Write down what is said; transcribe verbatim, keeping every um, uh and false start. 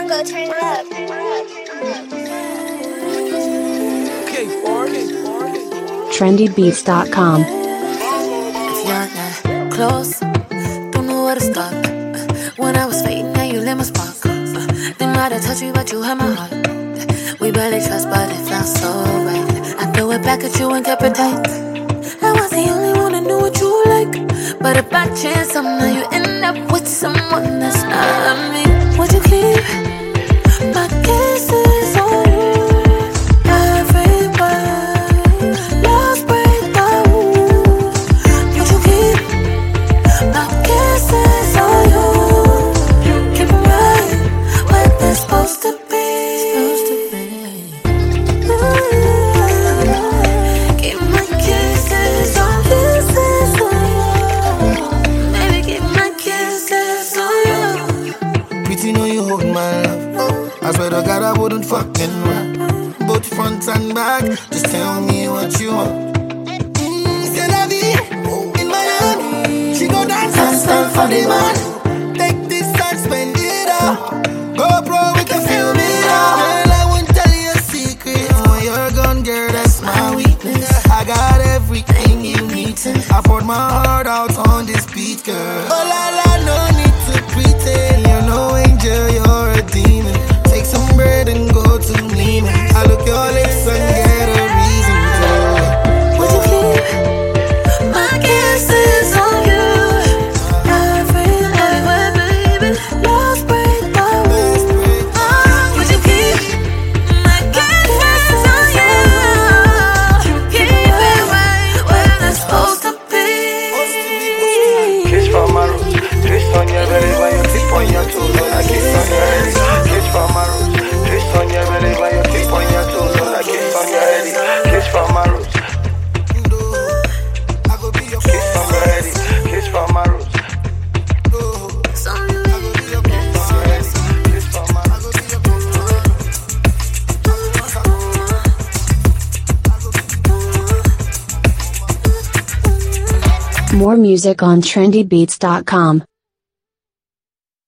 go turn it up. trendy beats dot com. If you're not close, don't know where to start. When I was fading, now you lit my spark. They might have touched me, but you had my heart. We barely trust, but it felt so right. I threw it back at you and kept it tight. I was the only one that knew what you like. But if by chance somehow you end up with someone that's not me, would you keep my kisses on you? Every word, lost break the rules. Would you keep my kisses on you? Keep them right where they're supposed to be. Supposed to be. Keep my kisses on kisses on you. Maybe keep my kisses on you. Pretty know you hold my love. I swear to God I wouldn't fucking rap. Both front and back, just tell me what you want. Mm, c'est la vie, in Miami. She go dance and stand for the man. Take this and spend it all. Go pro, we can film it all. Girl, I won't tell you a secret. Oh, you're gone, girl, that's my weakness. I got everything you need. I poured my heart out on this beat, girl. Oh la la, no need to pretend. You're no angel, you're a demon. Take some bread and go to me, man. I look your lips and get a reason to. Would you keep my kisses on you? Everywhere, baby. Lost break the rules. Would you keep my kisses on you? Keep it right where they're supposed to be. Kiss from my roots, twist on your belly while you tip on your toes. When I kiss on your head, kiss from my roots, twist on your belly while you tip on your toes. When I kiss on your head, kiss from my roots, kiss from your head, kiss from my roots. More music on trendy beats dot com.